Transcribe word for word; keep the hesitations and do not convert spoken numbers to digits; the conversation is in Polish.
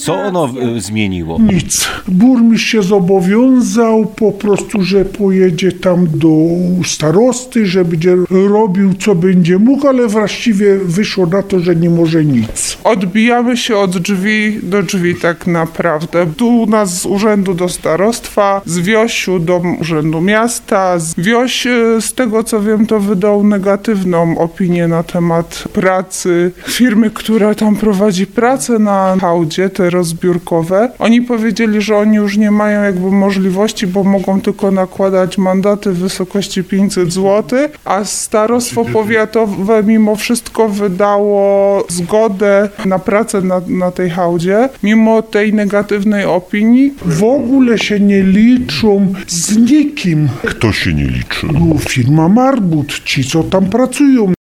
Co ono y, zmieniło? Nic. Burmistrz się zobowiązał po prostu, że pojedzie tam do starosty, że będzie robił co będzie mógł, ale właściwie wyszło na to, że nie może nic. Odbijamy się od drzwi do drzwi tak naprawdę. Tu u nas z urzędu do starostwa, z Wiościu do urzędu miasta. Wioś, z tego co wiem, to wydał negatywną opinię na temat pracy firmy, która tam prowadzi pracę na hałdzie, te rozbiórkowe. Oni powiedzieli, że oni już nie mają jakby możliwości, bo mogą tylko nakładać mandaty w wysokości pięćset złotych, a starostwo powiatowe mimo wszystko wydało zgodę na pracę na, na tej hałdzie, mimo tej negatywnej opinii. W ogóle się nie liczą z nikim. Kto się nie liczy? No, firma Marbut, ci co tam pracują.